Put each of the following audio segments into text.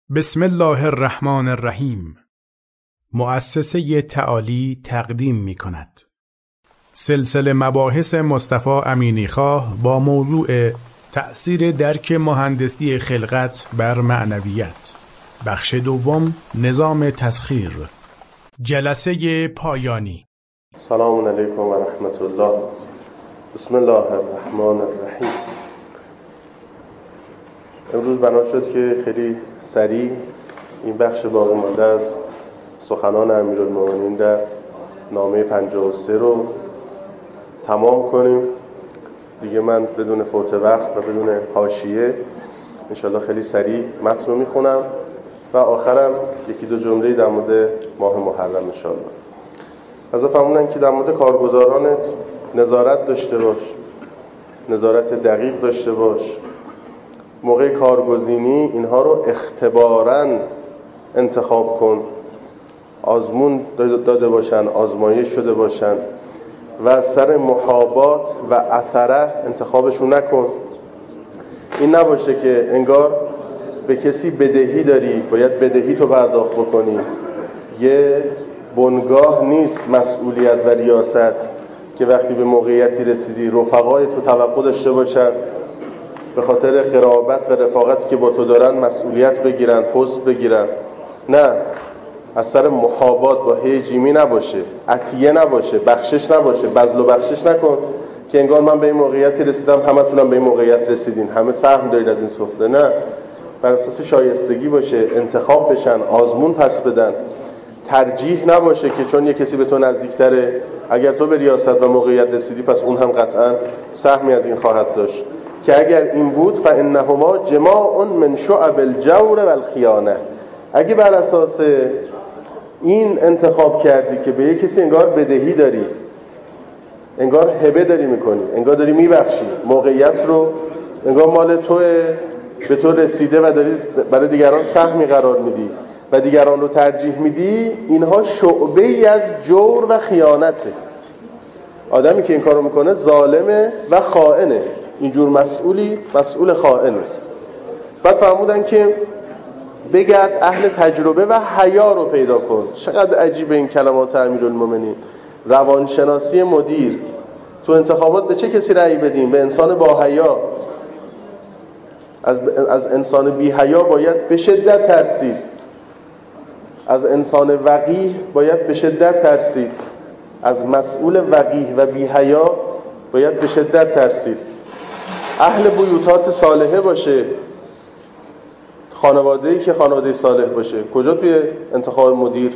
بسم الله الرحمن الرحیم. مؤسسه تعالی تقدیم می کند سلسله مباحث مصطفی امینیخواه با موضوع تأثیر درک مهندسی خلقت بر معنویت، بخش دوم، نظام تسخیر، جلسه پایانی. سلام علیکم و رحمت الله. بسم الله الرحمن الرحیم. امروز بنا شد که خیلی سریع این بخش باقی مانده از سخنان امیرالمومنین در نامه 53 رو تمام کنیم. دیگه من بدون فوت وقت و بدون حاشیه انشالله خیلی سریع متن رو میخونم و آخرم یکی دو جمله در مورد ماه محرم انشالله. از فرمودن که در مورد کارگزارانت نظارت داشته باش، نظارت دقیق داشته باش. موقع کارگزینی اینها رو اختباراً انتخاب کن، آزمون داده باشن، آزمایش شده باشن و سر محابات و اثره انتخابشون نکن. این نباشه که انگار به کسی بدهی داری، باید بدهی تو پرداخت بکنی. یه بنگاه نیست مسئولیت و ریاست که وقتی به موقعیتی رسیدی رفقای تو توقع داشته باشن به خاطر قرابت و رفاقتی که با تو دارن مسئولیت بگیرن، پست بگیرن. نه، از سر محابات با هی جیمی نباشه، عطیه نباشه، بخشش نباشه، بذل و بخشش نکن که انگار من به این موقعیتی رسیدم همتونم به این موقعیت رسیدین، همه سهم دارید از این سفره. نه، بر اساس شایستگی باشه، انتخاب بشن، آزمون پس بدن. ترجیح نباشه که چون یه کسی به تو نزدیکتره اگر تو به ریاست و موقعیت رسیدی پس اون هم قطعا سهمی از این خواهد داشت، که اگر این بود فانهما جماع من شعب الجور و الخیانه. اگه بر اساس این انتخاب کردی که به یک کسی انگار بدهی داری، انگار هبه داری میکنی، انگار داری میبخشی، موقعیت رو انگار مال توه، به تو رسیده و داری برای دیگران سهمی قرار میدی و دیگران رو ترجیح میدی، اینها شعبه ای از جور و خیانته. آدمی که این کارو میکنه ظالمه و خائنه. اینجور مسئول خائنه. بعد فرمودن که بگرد اهل تجربه و حیا رو پیدا کن. چقدر عجیبه این کلمات امیرالمومنین. روانشناسی مدیر. تو انتخابات به چه کسی رأی بدیم؟ به انسان با حیا. از انسان بی حیا باید به شدت ترسید. از انسان وقیح باید به شدت ترسید. از مسئول وقیح و بی حیا باید به شدت ترسید. اهل بیوتات صالحه باشه، خانواده‌ای که خانواده صالح باشه. کجا توی انتخاب مدیر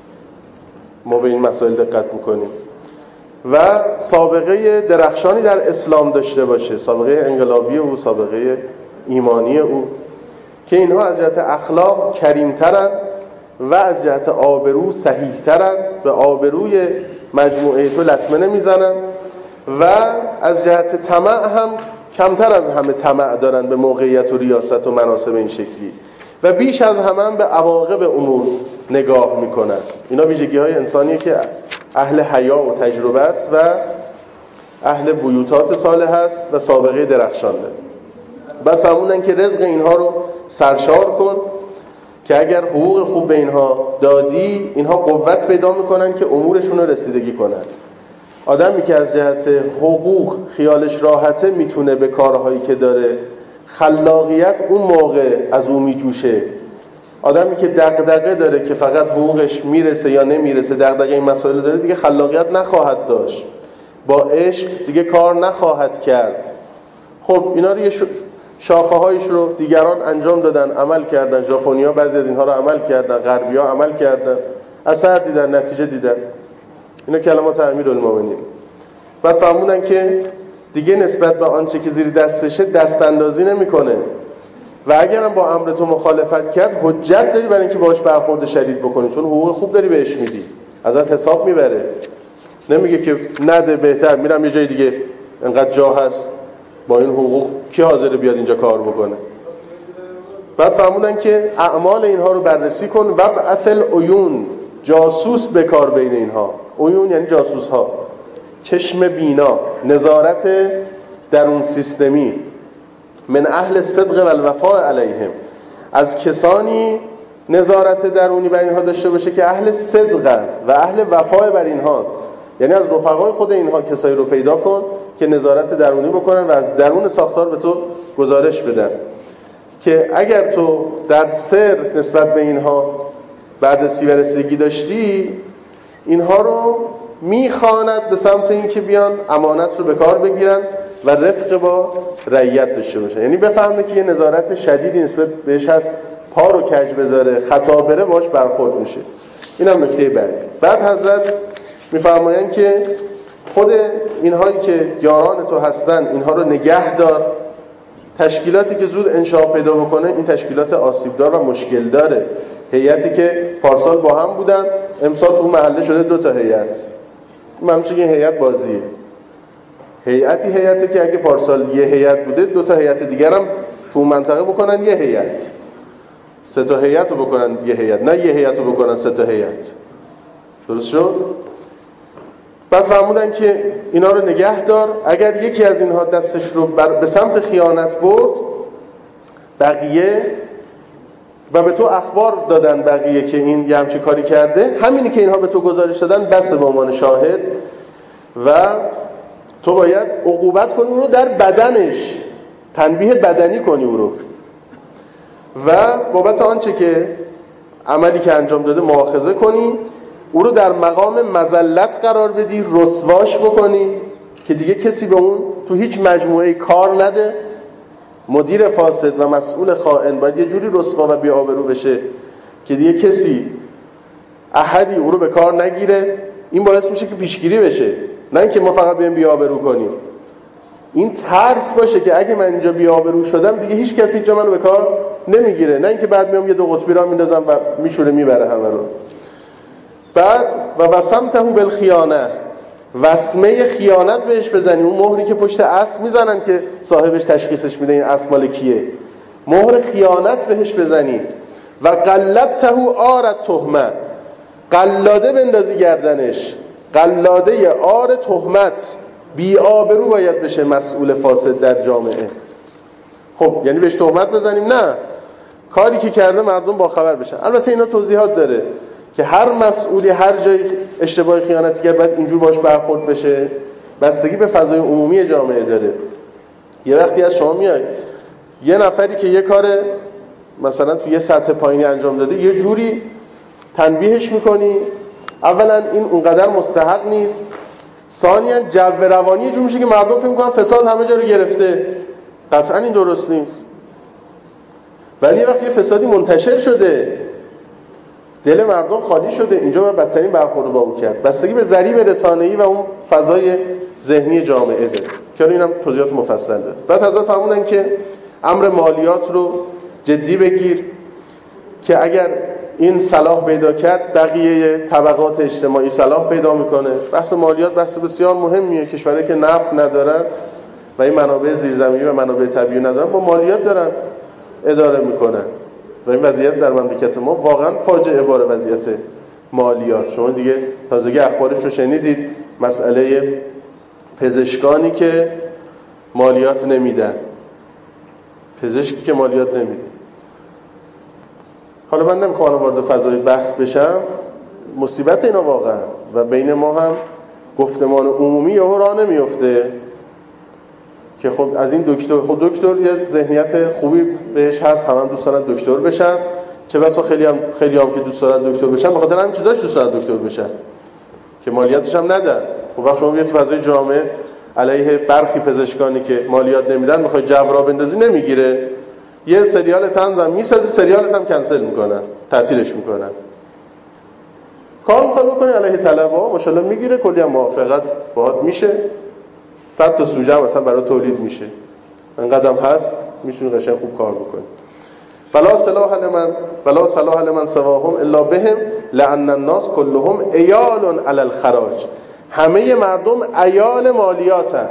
ما به این مسائل دقت میکنیم؟ و سابقه درخشانی در اسلام داشته باشه، سابقه انقلابی او، سابقه ایمانی او، که اینها از جهت اخلاق کریمترن و از جهت آبرو صحیحترن، به آبروی مجموعه تو لطمه نمیزنن و از جهت طمع هم کمتر از همه طمع دارن به موقعیت و ریاست و مناصب این شکلی و بیش از همه هم به عواقب امور نگاه میکنن. اینا ویژگی های انسانیه که اهل حیا و تجربه است و اهل بیوتات صالح است و سابقه درخشان داره. بعد فرمودن که رزق اینها رو سرشار کن که اگر حقوق خوب به اینها دادی اینها قوت پیدا میکنن که امورشون رو رسیدگی کنن. آدمی که از جهت حقوق خیالش راحته میتونه به کارهایی که داره، خلاقیت اون موقع از اون میجوشه. آدمی که دغدغه داره که فقط حقوقش میرسه یا نمیرسه، دغدغه این مسائل داره، دیگه خلاقیت نخواهد داشت، با عشق دیگه کار نخواهد کرد. خب اینا رو یه شاخه هایش رو دیگران انجام دادن، عمل کردن. ژاپنی‌ها بعضی از اینها رو عمل کردن، غربی‌ها عمل کردن، اثر دیدن، نتیجه دیدن. اینا کلمات امیرالمومنین. بعد فرمودن که دیگه نسبت به آنچه که زیر دستشه دست اندازی نمی‌کنه و اگرم با امر تو مخالفت کرد حجت داری برای اینکه باهاش برخورد شدید بکنی، چون حقوق خوب داری بهش میدی، ازت حساب میبره. نمیگه که نده بهتر میرم یه جای دیگه، انقدر جا هست با این حقوق کی حاضره بیاد اینجا کار بکنه. بعد فرمودن که اعمال اینها رو بررسی کن و بعث العیون، جاسوس بکار بین اینها. عیون یعنی جاسوس ها، چشم بینا، نظارت درون سیستمی. من اهل صدق و الوفاء علیهم، از کسانی نظارت درونی بر اینها داشته باشه که اهل صدقن و اهل وفای بر اینها، یعنی از رفقای خود اینها کسایی رو پیدا کن که نظارت درونی بکنن و از درون ساختار به تو گزارش بدن که اگر تو در سر نسبت به اینها بررسی و رسیدگی داشتی، اینها رو میخواند به سمت این که بیان امانت رو به کار بگیرن و رفق با رعیت داشته باشن. یعنی بفهمه که یه نظارت شدیدی نسبت بهش هست، پا رو کج بذاره، خطا بره باش برخورد میشه. این هم نکته بعدی. بعد حضرت میفرمایند که خود اینهایی که یاران تو هستن اینها رو نگه دار. تشکیلاتی که زود انشاء پیدا بکنه این تشکیلات آسیبدار و مشکل داره. هیئتی که پارسال با هم بودن امسال تو محله شده 2 تا هیئت. من میشه که این هیئت بازیه. هیئتی که اگه پارسال یه هیئت بوده 2 تا هیئت دیگر هم تو منطقه بکنن یه هیئت. 3 تا هیئت رو بکنن یه هیئت، نه یه هیئت رو بکنن 3 تا هیئت. درست شد؟ بعد فرمودن که اینا رو نگه دار، اگر یکی از اینها دستش رو به سمت خیانت برد بقیه و به تو اخبار دادن بقیه که این یه همچی کاری کرده، همینی که اینها به تو گزارش دادن بس به عنوان شاهد و تو باید عقوبت کنی او رو در بدنش، تنبیه بدنی کنی او رو و بابت آنچه که عملی که انجام داده مؤاخذه کنی، او رو در مقام مذلت قرار بدی، رسواش بکنی که دیگه کسی به اون تو هیچ مجموعه کار نده. مدیر فاسد و مسئول خائن باید یه جوری رسوا و بی‌آبرو بشه که دیگه کسی احدی او رو به کار نگیره. این باعث میشه که پیشگیری بشه، نه اینکه ما فقط بیایم بی‌آبرو کنیم. این ترس باشه که اگه من اینجا بی‌آبرو شدم دیگه هیچ کسی اینجا منو به کار نمیگیره، نه اینکه بعد میام یه 2 قطبی را میندازم و میشوره میبره همه رو. بعد و وسمته بالخیانه، وسمه خیانت بهش بزنی، اون مهری که پشت اسب میزنن که صاحبش تشخیصش میده این اسب مال کیه، مهر خیانت بهش بزنی. و قلدته آر تهمه، قلاده بندازی گردنش، قلاده آر تهمت، بی آبرو باید بشه مسئول فاسد در جامعه. خب یعنی بهش تهمت بزنیم؟ نه، کاری که کرده مردم با خبر بشن. البته اینا توضیحات داره که هر مسئولی هر جای اشتباه خیانتی کرد باید اینجور باش برخورد بشه، بستگی به فضای عمومی جامعه داره. یه وقتی از شما میای یه نفری که یه کار مثلا تو یه سطح پایینی انجام داده یه جوری تنبیهش میکنی، اولا این اونقدر مستحق نیست، ثانیاً جو روانی جور میشه که مردم فکر میکنن فساد همه جا رو گرفته. قطعا این درست نیست. ولی وقتی فسادی منتشر شده، دل مردم خالی شده، اینجا باید بدترین برخورد با اون کرد. بستگی به ضریب رسانه‌ای و اون فضای ذهنی جامعه داره که اینم توضیحات مفصل داره. بعد حضرت فرمودن که امر مالیات رو جدی بگیر که اگر این صلاح پیدا کرد بقیه طبقات اجتماعی صلاح پیدا میکنه. بحث مالیات بحث بسیار مهمیه. کشورهایی که نفت ندارن و این منابع زیرزمینی و منابع طبیعی ندارن با مالیات دارن اداره میکنن و این وضعیت در مملکت ما واقعا فاجعه باره. وضعیت مالیات شما دیگه تازگی اخبارش رو شنیدید، مسئله پزشکانی که مالیات نمیدن، پزشکی که مالیات نمیده. حالا من نمیخوام وارد فضای بحث بشم، مصیبت اینا واقعا و بین ما هم گفتمان عمومی یهو راه نمیفته که خب از این دکتر، خب دکتر یه ذهنیت خوبی بهش هست، هم دوست دارن دکتر بشن، چه بسا خیلی هم که دوست دارن دکتر بشن به خاطر همین چیزاش دوست دارن دکتر بشن که مالیاتش هم ندن. خب وقت شما بیاد تو فضای جامعه علیه برخی پزشکانی که مالیات نمیدن میخوای جو را بندازی، نمیگیره. یه سریال طنز هم میسازی، سریالت هم کنسل میکنن، تعطیلش میکنن. کار میخوای بکنی علیه طلبه ماشاءالله میگیره، کلی هم موافقت باهات میشه، 100 تا سوژه هم مثلا برای تولید میشه، انقدرم هست میتونی قشنگ خوب کار بکنی. فلا صلاح لمن سواهم الا بهم لان الناس كلهم عیال علی الخراج. همه مردم عیال مالیاتن.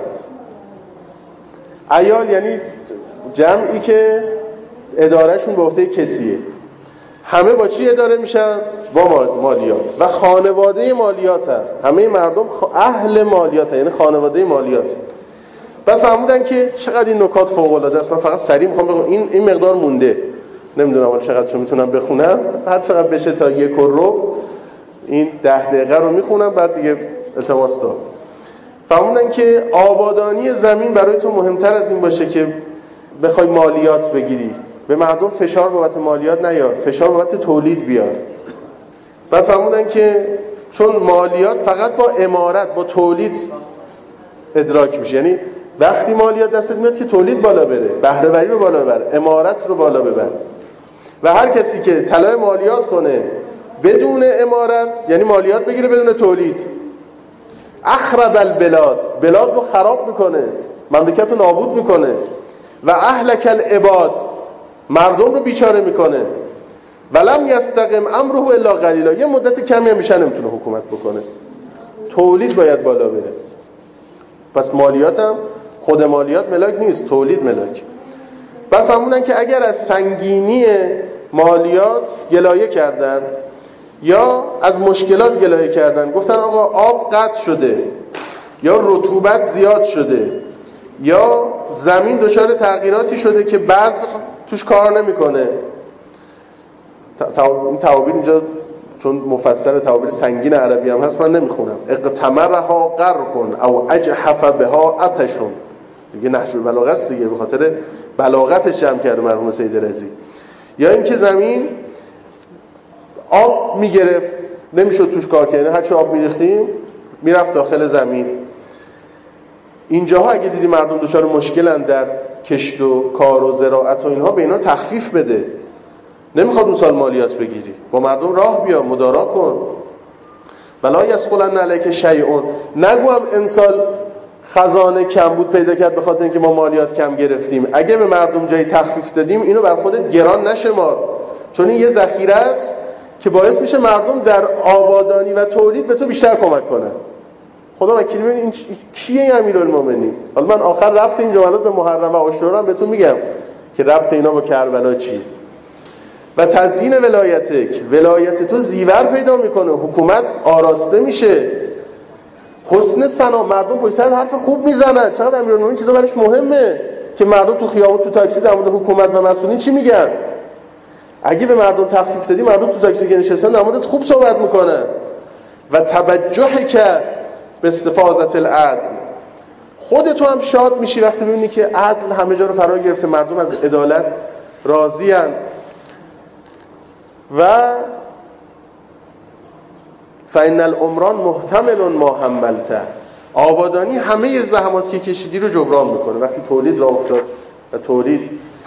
عیال یعنی جمعی که ادارهشون به عهده کسیه. همه با چی اداره میشن؟ با مالیات. و خانواده مالیاتن. همه مردم اهل مالیاتن، یعنی خانواده مالیاتن. بعد فرمودن که چقدر این نکات فوق العاده است. من فقط سریع میخوام بگم این مقدار مونده. نمیدونم حالا چقدرشو میتونم بخونم، هر چقدر بشه تا 1 رو این 10 دقیقه رو میخونم، بعد دیگه التماس دارم. فهموندن که آبادانی زمین برای تو مهمتر از این باشه که بخوای مالیات بگیری. به مردم فشار بابت مالیات نیار، فشار بابت تولید بیار. بعد فهموندن که چون مالیات فقط با عمارت، با تولید ادراک میشه، یعنی وقتی مالیات دستت میاد که تولید بالا بره، بهره وری رو بالا ببر، عمارت رو بالا ببر. و هر کسی که طلب مالیات کنه بدون عمارت، یعنی مالیات بگیره بدون تولید، اخرب البلاد، بلاد رو خراب میکنه، مملکت رو نابود میکنه. و اهلک العباد، مردم رو بیچاره میکنه. ولم یستقم امره الا قلیلا، یه مدت کمی هم بیشتر نمیتونه حکومت بکنه. تولید باید بالا بره. پس مالیات هم خود مالیات ملاک نیست، تولید ملاک. بس فهموندن که اگر از سنگینی مالیات گلایه کردن یا از مشکلات گلایه کردن، گفتن آقا آب قطع شده یا رطوبت زیاد شده یا زمین دچار تغییراتی شده که بذر توش کار نمیکنه. این تعابیر اینجا چون مفسر تعابیر سنگین عربی هم هست من نمیخونم. اقتمرها غرقن او اجحف بها عطشون، دیگه نهج البلاغه است دیگه، به خاطر بلاغتش جمع کرده مرحوم سید رضی. یا اینکه زمین آب میگرفت نمیشد توش کار کنه، هرچی آب میریختیم میرفت داخل زمین. اینجاها اگه دیدی مردم دچار مشکلن در کشت و کار و زراعت و اینها، به اینا تخفیف بده. نمیخواد اون سال مالیات بگیری، با مردم راه بیا، مدارا کن. ولا یسقلن علیک شیء، نگو هم امسال خزانه کم بود پیدا کرد به خاطر اینکه ما مالیات کم گرفتیم. اگه به مردم جایی تخفیف دادیم اینو بر خودت گران نشمار، چون این یه ذخیره است که باعث میشه مردم در آبادانی و تولید به تو بیشتر کمک کنن. خدا وکیلی ببین این کیه امیرالمومنین؟ حالا من آخر ربط این جملات به محرم و عاشورا هم بهتون میگم که ربط اینا با کربلا چیه. و تزیین ولایت تو زیور پیدا میکنه، حکومت آراسته میشه، حسن ثنا، مردم پشت سر حرف خوب میزنن. چقدر امیرالمومنین چیزا براش مهمه که مردم تو خیابون تو تاکسی در مورد حکومت و مسئولین چی میگن. اگه به مردم تخفیف دادی، مردم تو تاکسی که نشستن در موردت خوب صحبت میکنن. و توجهی که به استفاضت العدل، خودت هم شاد میشی وقتی ببینی که عدل همه جا رو فرا گرفته، مردم از عدالت راضی اند. و فإن العمران محتمل ما حملته، آبادانی همه زحماتی که کشیدی رو جبران میکنه. وقتی تولید راه افتاد و تولید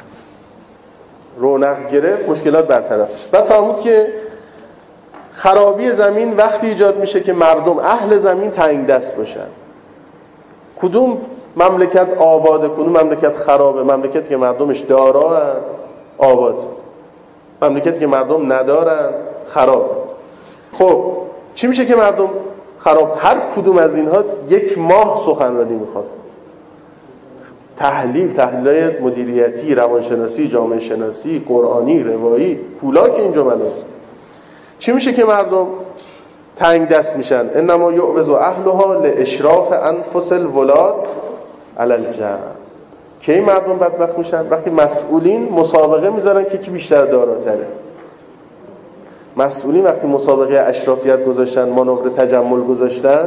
رونق گرفت، مشکلات برطرف شد. بعد فهمید که خرابی زمین وقتی ایجاد میشه که مردم اهل زمین تنگ دست باشن. کدوم مملکت آباده، کدوم مملکت خرابه؟ مملکتی که مردمش دارن آباد، مملکتی که مردم ندارن خراب. خب چی میشه که مردم خراب؟ هر کدوم از اینها 1 ماه سخنرانی میخواد، تحلیل مدیریتی، روانشناسی، جامعه شناسی، قرآنی، روایی، کولاک این جملات. چی میشه که مردم تنگ دست میشن؟ انما یعوذ اهلها لاشراف انفس الولات علی الجمع. کی مردم بدبخت میشن؟ وقتی مسئولین مسابقه میذارن که کی بیشتر داراتره. مسئولین وقتی مسابقه اشرافیت گذاشتن، مانور تجمل گذاشتن،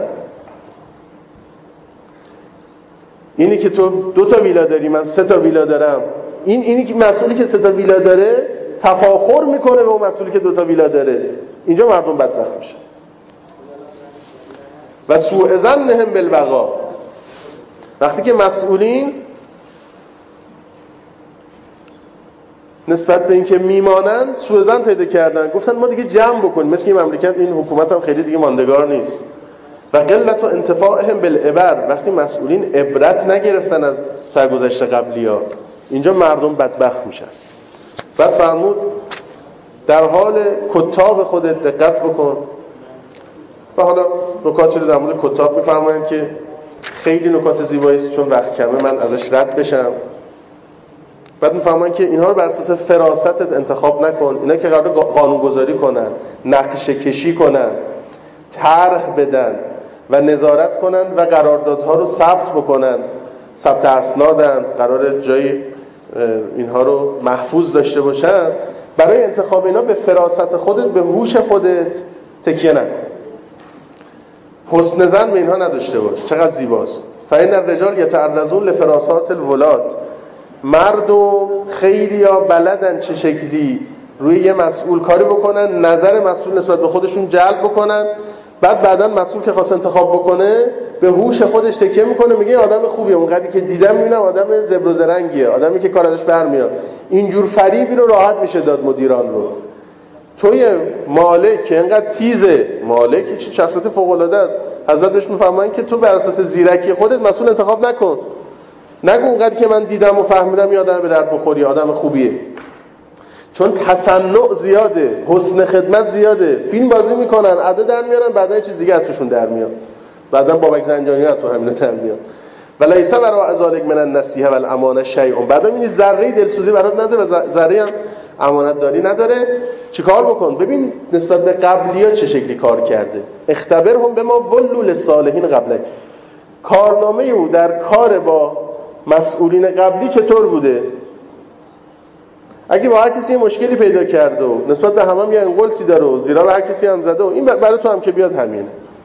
اینی که تو 2 تا ویلا داری من 3 تا ویلا دارم، اینی که مسئولی که 3 تا ویلا داره تفاخر میکنه به اون مسئولی که 2 تا ویلا داره، اینجا مردم بدبخت میشن. و سوء ظنهم بالبقاء، وقتی که مسئولین نسبت به اینکه میمانند سوء ظن پیدا کردن، گفتن ما دیگه جمع بکنیم، مثل این مملکت این حکومت هم خیلی دیگه ماندگار نیست. و قلت و انتفاعهم بالعبر، وقتی مسئولین عبرت نگرفتن از سرگذشت قبلی‌ها، اینجا مردم بدبخت میشن. بعد فرمود در حال کتاب خودت دقت بکن. و حالا نکاتی رو در مورد کتاب میفرمایند که خیلی نکات زیبایی است، چون وقت کمه من ازش رد بشم. بعد میفهمن که اینها رو بر اساس فراستت انتخاب نکن. اینا که قراره قانونگذاری کنن، نقشه کشی کنن، طرح بدن و نظارت کنن و قراردادها رو ثبت بکنن، ثبت اسنادن، قراره جایی اینها رو محفوظ داشته باشن، برای انتخاب اینا به فراست خودت، به هوش خودت تکیه نکن. حسن ظن به اینها نداشته باش. چقدر زیباست. فإن الرجال یتعرضون لفراسات الولاد. مردم خیلی ها بلدن چه شکلی روی یه مسئول کاری بکنن، نظر مسئول نسبت به خودشون جلب بکنن، بعدا مسئول که خواست انتخاب بکنه به هوش خودش تکیه میکنه، میگه آدم خوبیه، اونقدری که دیدم میبینم آدم زبر و زرنگیه، آدمی که کار ازش برمیاد. اینجور فریبی رو راحت میشه داد مدیران رو. توی مالک که اینقدر تیزه، مالک چه شخصیت فوق العاده است، حضرت بهش میفهمن که تو بر اساس زیرکی خودت مسئول انتخاب نکن. نگو اونقدر که من دیدم و فهمیدم یه آدم به درد بخوری، آدم خوبیه. چون تصنع زیاده، حسن خدمت زیاده، فیلم بازی میکنن، ادا در میارن، بعدا یه چیز دیگه از توشون در میاد، بعدا بابک زنجانی ها تو همین در میاد. ولیس برای ذلک من النصیحه والامانه شیء. بعدا میبینی ذره دلسوزی برات نداره و ذره هم امانت داری نداره. چیکار بکن؟ ببین نسبت به قبلی‌ها چه شکلی کار کرده. اختبرهم بما ولوا للصالحین قبلک. کارنامه او در کار با مسئولین قبلی چطور بوده؟ اگه با هر کسی مشکلی پیدا کرده و نسبت به همه یه انقلتی داره و زیرا به هر کسی هم زده و این برای تو هم که بیاد همینه.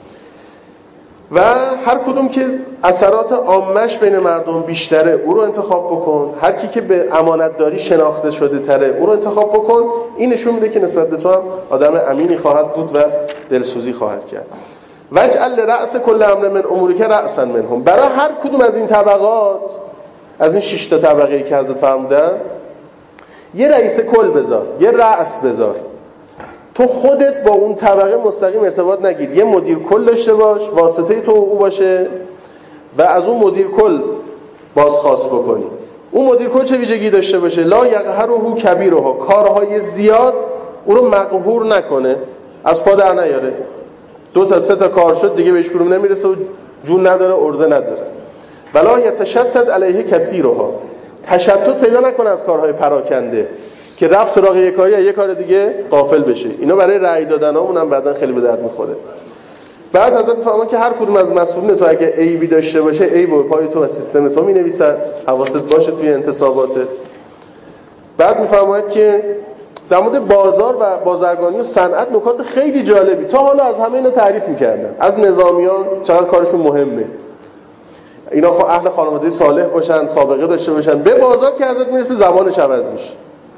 و هر کدوم که اثرات عامش بین مردم بیشتره او رو انتخاب بکن. هر کی که به امانت داری شناخته شده تره او رو انتخاب بکن. این نشون میده که نسبت به تو هم آدم امینی خواهد بود و دلسوزی خواهد کرد. وجعل رأس کل امر من امورک رأسا منهم. برای هر کدوم از این طبقات، از این 6 تا طبقه‌ای که حضرت فرمودن، یه رئیس کل بذار، یه رأس بذار. تو خودت با اون طبقه مستقیم ارتباط نگیر، یه مدیر کل داشته باش، واسطه تو او باشه و از اون مدیر کل بازخواست بکنی. اون مدیر کل چه ویژگی داشته باشه؟ لا یقهره کبیرها. کارهای زیاد او رو مقهور نکنه، از پا در نیاره. 2 تا 3 تا کار شد دیگه بهش کدوم نمیرسه و جون نداره، ارزه نداره. ولا یتشتت علیه کثیرها. تشتت پیدا نکنه از کارهای پراکنده که رفت سراغ یک کاری یک کار دیگه غافل بشه. اینا برای رأی دادنامون هم بعدن خیلی به درد میخوره. بعد حضرت میفهمن که هر کدوم از مسئولین تو اگه عیبی داشته باشه، عیب و پای تو و سیستم تو مینویسن، حواست باشه توی انتصاباتت. بعد میفهمید که در مورد بازار و بازرگانی و صنعت نکات خیلی جالبی تا حالا از همه اینا تعریف میکردن. از نظامیان چقدر کارشون مهمه، اینا اهل خانواده صالح باشن، سابقه داشته باشن. به بازار که حضرت میرسه زبانش عوض میشه.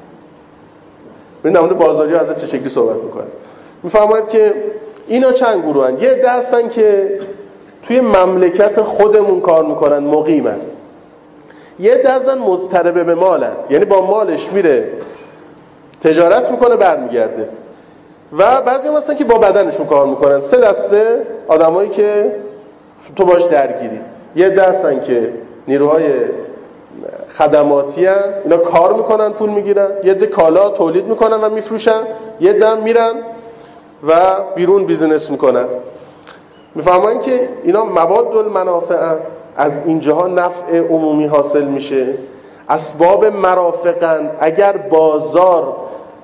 ببین در مورد بازاری‌ها حضرت چه شکلی صحبت میکنه. میفهمید که اینا چند گروهن. یه عده هستن که توی مملکت خودمون کار میکنن، مقیمن. یه عده هستن مضطرب به مالن، یعنی با مالش میره تجارت میکنه برمیگرده. و بعضی هم هستن که با بدنشون کار میکنن. 3 دسته آدمایی که تو باش درگیری. یه عده هستن که نیروهای خدماتی هن، اینا کار میکنن پول میگیرن. یه عده کالا تولید میکنن و میفروشن. یه عده میرن و بیرون بیزینس میکنن. میفهمن که اینا مواد المنافع، از اینجاها نفع عمومی حاصل میشه، اسباب مرافقن. اگر بازار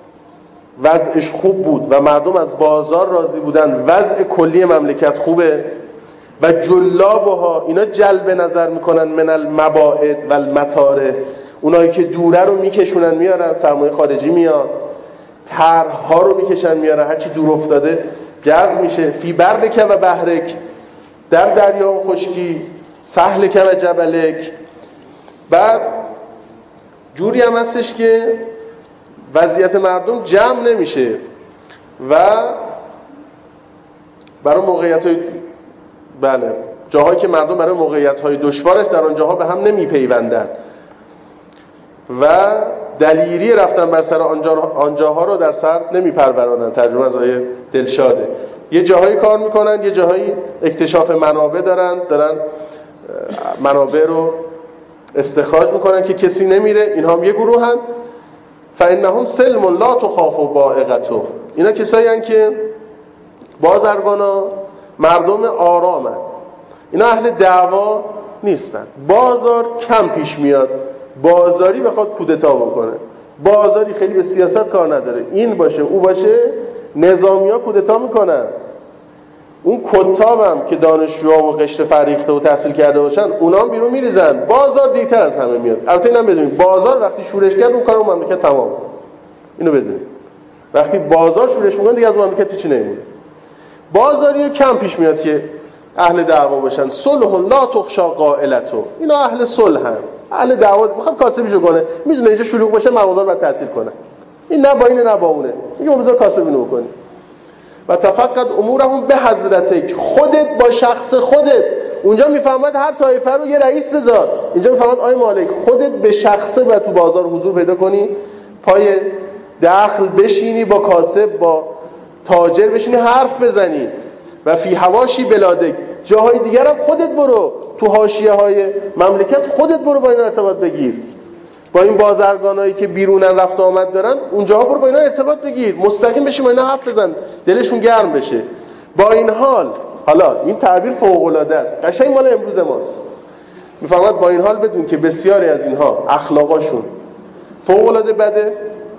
وضعش خوب بود و مردم از بازار راضی بودن، وضع کلی مملکت خوبه. و جلابها، اینا جلب نظر میکنن من المباعد و المطارح. اونایی که دوره رو میکشونن میارن، سرمایه خارجی میاد، طرح‌ها رو میکشن میارن، هرچی دور افتاده جذب میشه. فی برک و بحرک، در دریا و خشکی، سهلک و جبلک. بعد جوری هم هستش که وضعیت مردم جمع نمیشه و برای موقعیت‌های جاهایی که مردم برای موقعیت‌های دشوارش در آن جاها به هم نمیپیوندن و دلیری رفتن بر سر آنجاها رو در سر نمیپرورانن. ترجمه از آیه دلشاده. یه جاهایی کار میکنن، یه جاهایی اکتشاف منابع دارن منابع رو استخراج میکنن که کسی نمیره. اینها هم یه گروه هن. فإنهم سلم لا تخاف بائقته. اینا کسایی هن که بازرگانا مردم آرامن، اینا اهل دعوا نیستن. بازار کم پیش میاد بازاری بخواد کودتا بکنه. بازاری خیلی به سیاست کار نداره، این باشه او باشه، نظامی ها کودتا میکنن. اون کتابم که دانشجوها و قشر فریخته و تحصیل کرده باشن اونا هم بیرون میریزن. بازار دیرتر از همه میاد. البته اینم بدونید بازار وقتی شورش کرد اون کار اون مملکت تمام. اینو بدونید. وقتی بازار شورش میکنه دیگه از مملکت هیچی نمیمونه. بازاریو کم پیش میاد که اهل دعوا باشن. صلح لا تخشى قائلته. اینا اهل صلحن. اهل دعوا میخواد کاسبیشو کنه. میدونه اینجا شلوغ باشه مغازه رو بعد تعطیل کنه. این نه با اینه نه با اونه. میگه بذار کاسبینو بکنی. و تفقد امورهم به حضرتک. خودت با شخص خودت. اونجا میفهمد هر طایفه رو یه رئیس بذار. اینجا میفهمد آی مالک خودت به شخصه و تو بازار حضور پیدا کنی، پای دخل بشینی، با کاسب با تاجر بشینی حرف بزنی. و فی حواشی بلادک. جاهای دیگر هم خودت برو، تو حاشیه های مملکت خودت برو با اینا ارتباط بگیر. با این بازرگانایی که بیرونن رفت آمد دارن اونجاها برو با اینا ارتباط بگیر، مستقیم بشی با اینا حرف بزن، دلشون گرم بشه. با این حال، حالا این تعبیر فوق العاده است، قشنگ مال امروز ماست. میفهمد با این حال بدون که بسیاری از اینها اخلاقاشون فوق العاده بده.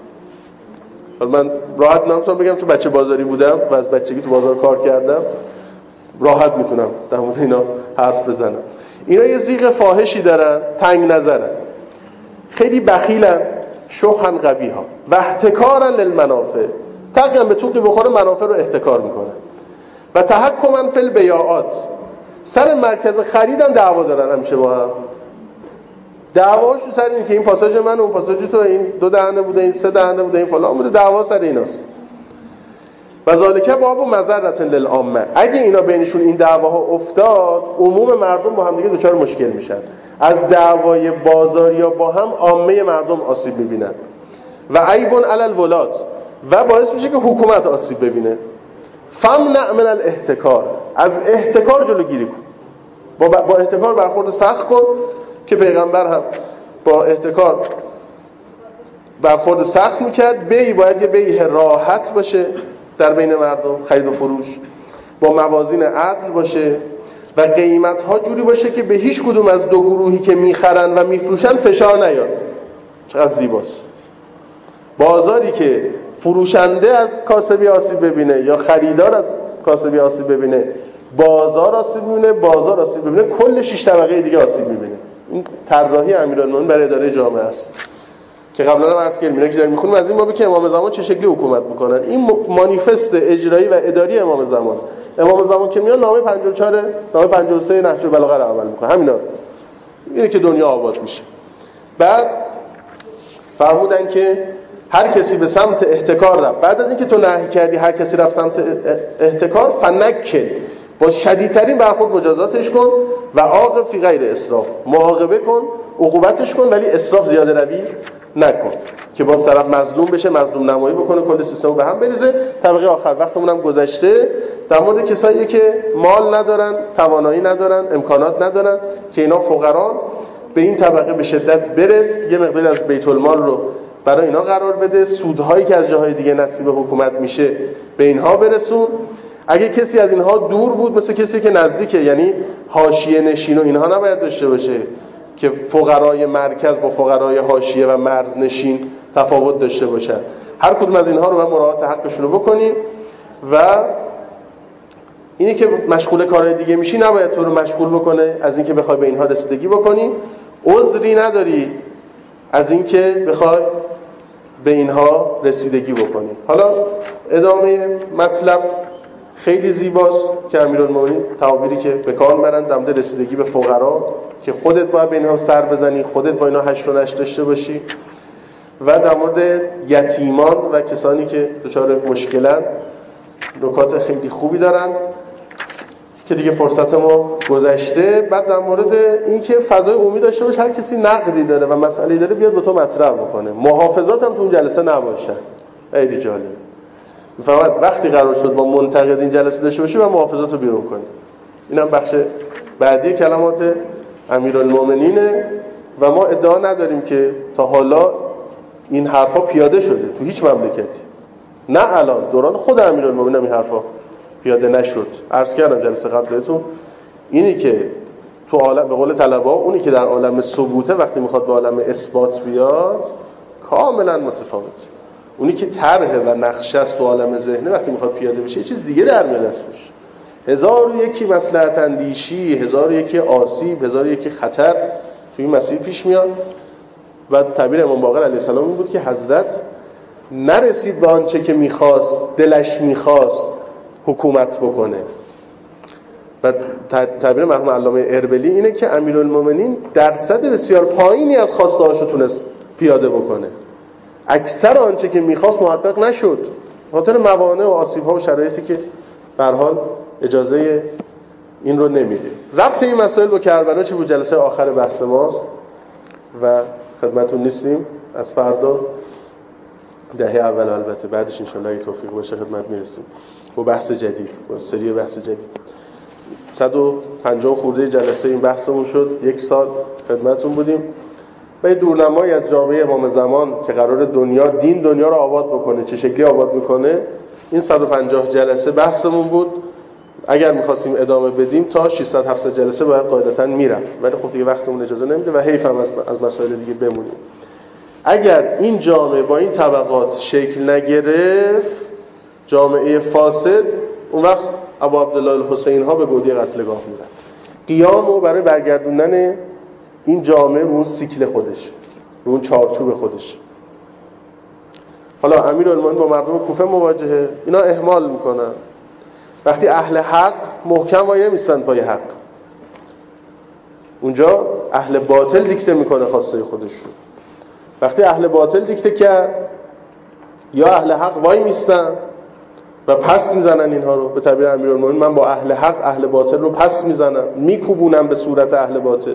من راحت نمیتونم بگم چون بچه بازاری بودم و از بچگی تو بازار کار کردم، راحت میتونم در مورد اینا حرف بزنم. اینا یه زیغ فاحشی دارن، تنگ نظرن، خیلی بخیلن، شحن قبیحا و احتکارن للمنافع. تقیم به توقی بخوره منافع رو احتکار میکنن. و تحکمن فی البیاعات. سر مرکز خریدن دعوا دارن همیشه با هم. دعواش سر اینه که این پاساژ من و اون پاساژ تو، این 2 دهنه بوده، این 3 دهنه بوده، این فلان بوده. دعوا سر ایناست. و ذالک باب مضرة للعامه. اگه اینا بینشون این دعواها افتاد، عموم مردم با هم دیگه دچار مشکل میشن. از دعوای بازاریا با هم عامه مردم آسیب میبینن. و عیب علی الولات. و باعث میشه که حکومت آسیب ببینه. فمنع من الاحتکار. از احتکار جلوگیری کن. با احتکار برخورد سخت کن که پیغمبر هم با احتکار برخورد سخت میکرد. بیع باید یه بیع راحت باشه در بین مردم، خرید و فروش با موازین عدل باشه و قیمت ها جوری باشه که به هیچ کدوم از دو گروهی که میخرن و میفروشن فشار نیاد. چقدر زیباست. بازاری که فروشنده از کاسبی آسیب ببینه یا خریدار از کاسبی آسیب ببینه، بازار آسیب ببینه، بازار آسیب ببینه، کل 6 طبقه دیگه آسیب میبینه. این طراحی امیرالمومنین برای اداره جامعه است که قبلا هم عرض کردیم. اینا که داریم میخونیم از این بابه که امام زمان چه شکلی حکومت میکنن. این مانیفست اجرایی و اداری امام زمان. امام زمان که میاد نامه 54 نامه 53 نهج البلاغه رو عمل میکنه. همینا اینه که دنیا آباد میشه. بعد فرمودن که هر کسی به سمت احتکار رفت، بعد از اینکه تو نهی کردی هر کسی رفت سمت احتکار، فنکل، با شدیدترین برخورد مجازاتش کن و عاقب فی غیر اسراف، معاقبه کن، عقوبتش کن، ولی اسراف زیاده روی نکن که باز طرف مظلوم بشه، مظلوم نمایی بکنه، کل سیستم به هم بریزه. طبقه آخر وقتمون هم گذشته، در مورد کسایی که مال ندارن، توانایی ندارن، امکانات ندارن، که اینا فقران، به این طبقه به شدت برس، یه مقداری از بیت المال رو برای اینا قرار بده، سودهایی که از جاهای دیگه نصیب حکومت میشه به اینها برسون. اگه کسی از اینها دور بود، مثل کسی که نزدیکه، یعنی حاشیه نشین و اینها نباید داشته باشه که فقرای مرکز با فقرای حاشیه و مرز نشین تفاوت داشته باشن. هر کدوم از اینها رو من مراعات حقشون رو بکنیم و اینی که مشغول کارهای دیگه میشی نباید تو رو مشغول بکنه از اینکه بخوای به اینها رسیدگی بکنی. عذری نداری از اینکه بخوای به اینها رسیدگی بکنی. حالا ادامه مطلب خیلی زیباست که امیرالمومنین تعابیری که به کار میبرن در مورد رسیدگی به فقرا، که خودت باید به اینها سر بزنی، خودت با اینها حشر و نشر داشته باشی، و در مورد یتیمان و کسانی که دچار مشکلن نکات خیلی خوبی دارن که دیگه فرصت ما گذشته. بعد در مورد اینکه فضای عمومی داشته باشه، هر کسی نقدی داره و مسئله‌ای داره بیاد به تو مطرح بکنه. محافظات هم تو اون جلسه نباشن. خیلی جالب. فقط وقتی قرار شد با منتقد این جلسه داشته باشی و محافظات رو بیرون کنی. اینم بخش بعدی کلمات امیرالمومنینه و ما ادعا نداریم که تا حالا این حرفا پیاده شده تو هیچ مملکتی. نه الان دوران خود امیرالمومنین این حرفا پیاده نشد. عرض کردم جلسه قبلتون، اینی که تو عالم به قول طلبا، اونی که در عالم ثبوته وقتی میخواد به عالم اثبات بیاد کاملا متفاوته. اونی که طرحه و نقشه است تو عالم ذهنه وقتی میخواد پیاده بشه یه چیز دیگه در میاد ازش. 1001 مصلحت اندیشی، 1001 آسیب، 1001 خطر توی این مسیر پیش میاد. و تعبیر امام باقر علیه السلام این بود که حضرت نرسید به آنچه که میخواست، دلش میخواست حکومت بکنه. و تعبیر مرحوم علامه اربلی اینه که امیرالمومنین درصد بسیار پایینی از خواسته هاشو تونست پیاده بکنه. اکثر آنچه که میخواست محقق نشد، خاطر موانع و آسیب ها و شرایطی که به هر حال اجازه این رو نمیده. ربط این مسائل با کربلا چی بود؟ جلسه آخر بحث ماست و خدمتون نیستیم. از فردا دهه اول البته بعدش انشالله اگه توفیق باشه خدمت میرسیم با بحث جدید، با سری بحث جدید. 150 خورده جلسه این بحثمون شد، 1 سال خدمتون بودیم و یه دورنمایی از جامعه امام زمان که قرار دنیا رو آباد بکنه، چه شکلی آباد میکنه، این 150 جلسه بحثمون بود. اگر می‌خواستیم ادامه بدیم تا 600 700 جلسه باید قاعدتاً میرفت، ولی خب دیگه وقتمون اجازه نمیده و حیف هم از مسائل دیگه بمونیم. اگر این جامعه با این طبقات شکل نگرفت، جامعه فاسد، اون وقت ابو عبدالله الحسین ها به گودی قتلگاه میرن. قیامو برای برگردوندن این جامعه رو اون سیکل خودش، رو اون چارچوب خودش. حالا امیرالمومنین با مردم کوفه مواجهه، اینا اهمال میکنن. وقتی اهل حق محکم وایه میستن پای حق، اونجا اهل باطل دیکته میکنه خواسته خودش رو. وقتی اهل باطل دیکته کرد، یا اهل حق وای میستن و پس میزنن اینها رو. به تعبیر امیرالمومنین من با اهل حق اهل باطل رو پس میزنم، میکوبونم به صورت اهل باطل.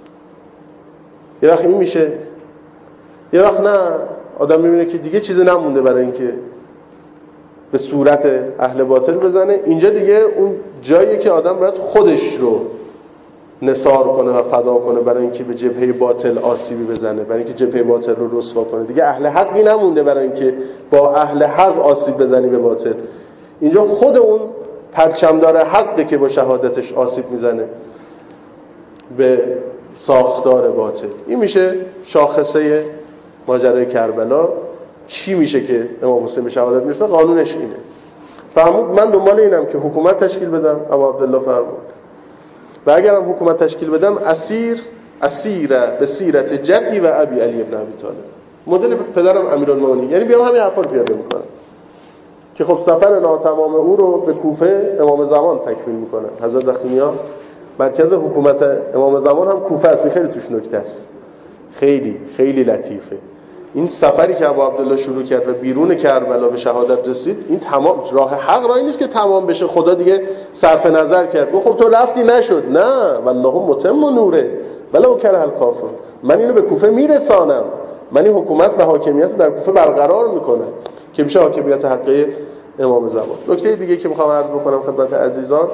یه وقت این میشه، یه وقت نه، آدم میبینه که دیگه چیزی نمونده برای اینکه به صورت اهل باطل بزنه. اینجا دیگه اون جاییه که آدم باید خودش رو نثار کنه و فدا کنه برای اینکه به جبهه باطل آسیبی بزنه، برای اینکه جبهه باطل رو رسوا کنه. دیگه اهل حقی نمونده برای اینکه با اهل حق آسیب بزنی به باطل. اینجا خود اون پرچمدار حقه که با شهادتش آسیب میزنه به ساختار باطل. این میشه شاخصه ماجرای کربلا. چی میشه که امام حسین به شهادت میرسه؟ قانونش اینه. فرمود من دنبال اینم که حکومت تشکیل بدم. ابو عبدالله فرمود و اگرم حکومت تشکیل بدم اسیر به سیرت جدی و ابی علی ابن ابی طالب، مدل پدرم امیرالمومنین. یعنی بیام همین حرفا رو پیاده میکنم که خب سفر ناتمام او رو به کوفه امام زمان تکمیل میکنه. حضرت وقتی میاد مرکز حکومت امام زمان هم کوفه است. خیلی توش نکته است، خیلی خیلی لطیفه. این سفری که ابو عبدالله شروع کرد و بیرون کربلا به شهادت رسید، این تمام راه حق راهی نیست که تمام بشه. خدا دیگه صرف نظر کرد، گفت خب تو رفتی نشد، نه والله متم نوره ولو کره الکافر، من اینو به کوفه میرسانم، من این حکومت و حاکمیت رو در کوفه برقرار میکنم که میشه حاکمیت حقیقی امام زمان. نکته دیگه که میخوام عرض بکنم خدمت عزیزان،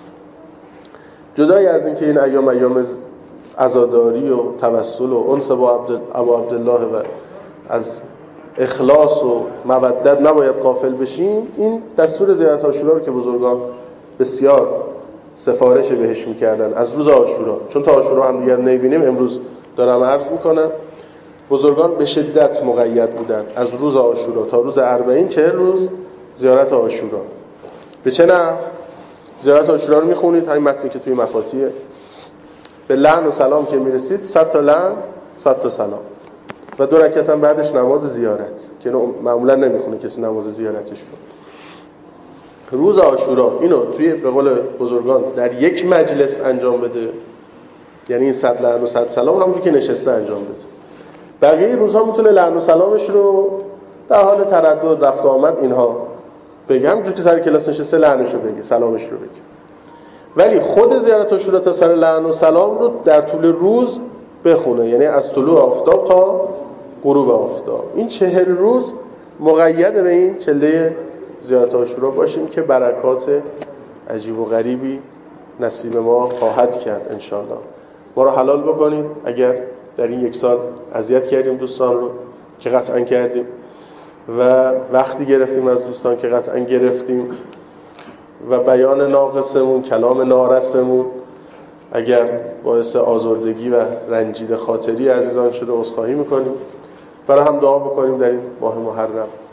جدای از اینکه این ایام عزاداری و توسل و انس با ابو عبدالله و از اخلاص و مودت نباید غافل بشیم، این دستور زیارت عاشورا رو که بزرگان بسیار سفارش بهش میکردن از روز عاشورا، چون تا عاشورا هم دیگر نمیبینیم، امروز دارم عرض میکنم، بزرگان به شدت مقید بودن از روز عاشورا تا روز 40 روز زیارت عاشورا. به چه نحو؟ زیارت عاشورا رو میخونید، همین متنی که توی مفاتیحه، به لعن و سلام که میرسید 100 تا لعن 100 تا سلام و 2 رکعت هم بعدش نماز زیارت که معمولا نمیخونه کسی نماز زیارتش رو. روز عاشورا اینو توی به قول بزرگان در یک مجلس انجام بده، یعنی این 100 لعن و 100 سلام همونجوری که نشسته انجام بده. بقیه روزها میتونه لعن و سلامش رو در حال تردد رفت و آمد اینها بگه، همونجوری که سر کلاس نشسته لعنش رو بگه، سلامش رو بگه. ولی خود زیارت عاشورا تا سر لعن و سلام رو در طول روز بخونه، یعنی از طلوع آفتاب تا غروب آفتاب. این 40 روز مقید به این چله زیارت عاشورا باشیم که برکات عجیب و غریبی نصیب ما خواهد کرد انشالله. ما رو حلال بکنید اگر در این 1 سال اذیت کردیم دوستان رو که قطعا کردیم و وقتی گرفتیم از دوستان که قطعا گرفتیم و بیان ناقصمون، کلام نارسمون اگر باعث آزردگی و رنجیده خاطری عزیزان شده عذرخواهی میکنیم. برای هم دعا بکنیم در این ماه محرم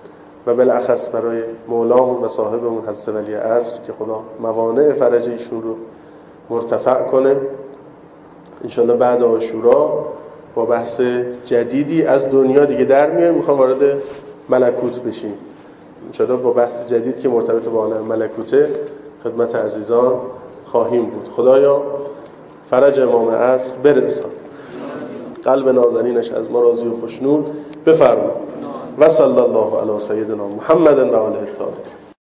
و بالاخص برای مولامون و صاحبمون حضرت ولی عصر که خدا موانع فرج ایشون رو مرتفع کنه. انشالله بعد عاشورا با بحث جدیدی از دنیا دیگه در میایم، میخوام وارد ملکوت بشیم انشالله با بحث جدید که مرتبط با عالم ملکوته خدمت عزیزان خواهیم بود. خدایا فرج امام عصر برسان، قلب نازنینش از ما راضی و خوشنود بفرما. و صلی الله علی سیدنا محمد و آله الطاهرین.